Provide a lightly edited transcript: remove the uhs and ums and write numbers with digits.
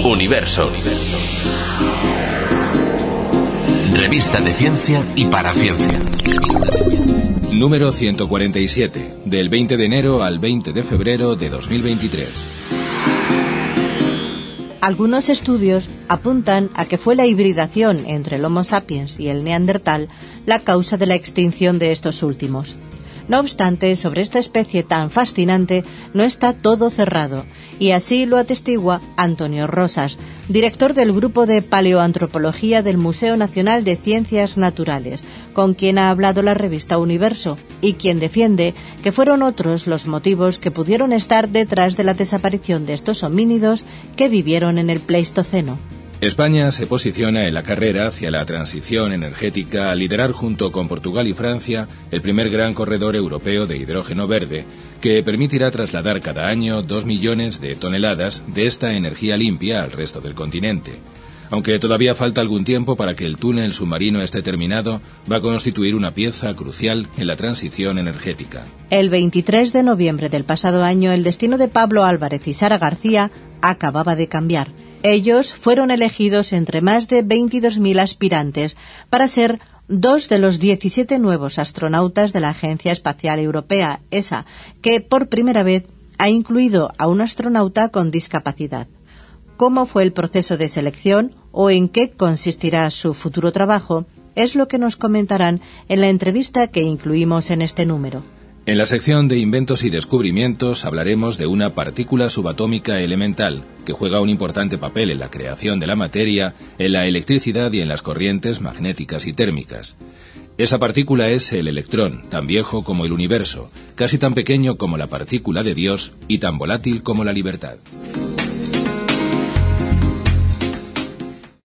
Universo. Revista de ciencia y para ciencia. Número 147, del 20 de enero al 20 de febrero de 2023. Algunos estudios apuntan a que fue la hibridación entre el Homo sapiens y el Neandertal la causa de la extinción de estos últimos. No obstante, sobre esta especie tan fascinante no está todo cerrado, y así lo atestigua Antonio Rosas, director del Grupo de Paleoantropología del Museo Nacional de Ciencias Naturales, con quien ha hablado la revista Universo, y quien defiende que fueron otros los motivos que pudieron estar detrás de la desaparición de estos homínidos que vivieron en el Pleistoceno. España se posiciona en la carrera hacia la transición energética al liderar junto con Portugal y Francia el primer gran corredor europeo de hidrógeno verde, que permitirá trasladar cada año 2 millones de toneladas de esta energía limpia al resto del continente. Aunque todavía falta algún tiempo para que el túnel submarino esté terminado, va a constituir una pieza crucial en la transición energética. El 23 de noviembre del pasado año, el destino de Pablo Álvarez y Sara García acababa de cambiar. Ellos fueron elegidos entre más de 22.000 aspirantes para ser 2 de los 17 nuevos astronautas de la Agencia Espacial Europea, ESA, que por primera vez ha incluido a un astronauta con discapacidad. ¿Cómo fue el proceso de selección o en qué consistirá su futuro trabajo? Es lo que nos comentarán en la entrevista que incluimos en este número. En la sección de inventos y descubrimientos hablaremos de una partícula subatómica elemental que juega un importante papel en la creación de la materia, en la electricidad y en las corrientes magnéticas y térmicas. Esa partícula es el electrón, tan viejo como el universo, casi tan pequeño como la partícula de Dios y tan volátil como la libertad.